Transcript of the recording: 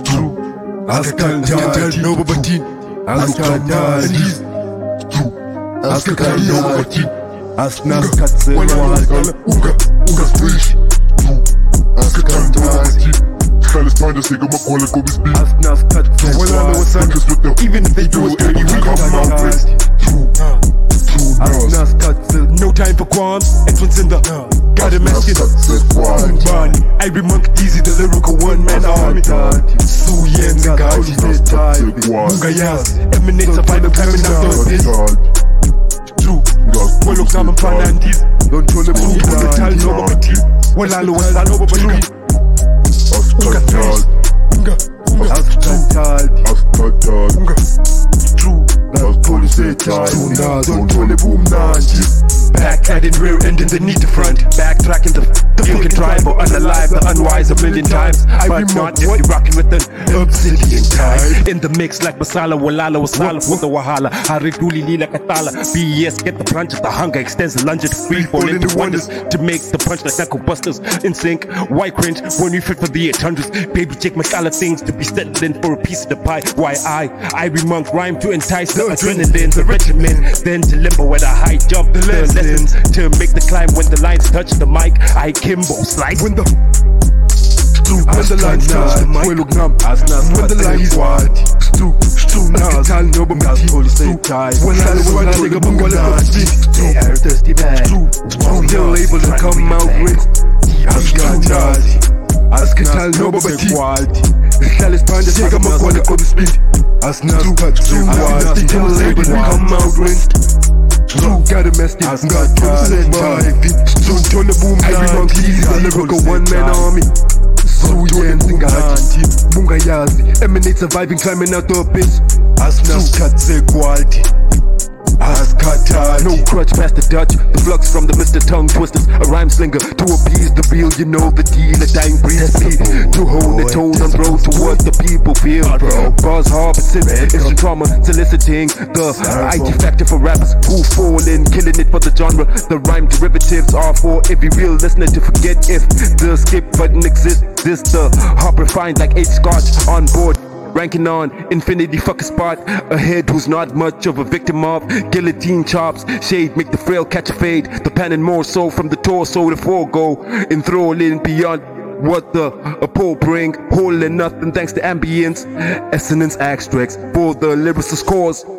Askantal Nobatin, Askantal Askantal Nobatin, Asnas Katze, Unga Fish, Askantal Nobatin. Style is fine, just take 'em up, call it go be speed. Asnas Katze, Even if they do it dirty, we come out first. Asnas Katze, No time for qualms, entrance in the Got a message. Money, I be Monk Easy, the lyrical one-man army. Suyen, Zagati, Munga Yas, emanates a final coming out of this. True, well, look, I'm a fan and this. don't tell them who The tal no bati, well, I know I know but true. Backhanding, rear ending the need to front. Backtracking the you can drive or unalive the unwise a million times. But not if you're rocking with an obsidian type. In the mix like Masala, Walala, Wasala, Wunda Wahala, Hariduli Lila Katala. BS, get the punch, the hunger extends the lunge, free fall into wonders to make the punch like knuckle busters in sync. White cringe when we fit for the 800s. Baby, check my color things to be settling for a piece of the pie. Why I be monk rhyme to entice the adrenaline, the regimen, then to limbo at a high jump. The lessons to make the climb when the lines touch the mic. I Kimbo slice when the lines touch the mic. When the lines wide, Askantal Nobatin, when I take a book, they are thirsty man. They'll able to come out with Askantal Nobatin. Style is fine, just take a book, call it go to speed. Asnas Katze, they'll able to come out with. Got a message, got don't turn the boom down, please. The lyrical one-man army. Suyen Zingati, Munga Yazi, emanate surviving, climbing out the abyss. Asnas Katze quality. Askantal, no crutch past the Dutch. The flux from the Mr. Tongue Twisters, a rhyme slinger to appease the real. You know the deal, a dying breed to hold the tone and bro to what the people feel. Bars hard but instant trauma, soliciting the IT factor for rappers who fall in, killing it for the genre. The rhyme derivatives are for every real listener to forget if the skip button exists. This the hop refined like 8 scotch on board. Ranking on infinity, fuck a spot ahead who's not much of a victim of guillotine chops. Shade make the frail catch a fade. The pen and more so from the torso to forego. Enthralling beyond what the pole bring. Whole and nothing thanks to ambience. Essence extracts for the lyricist cause.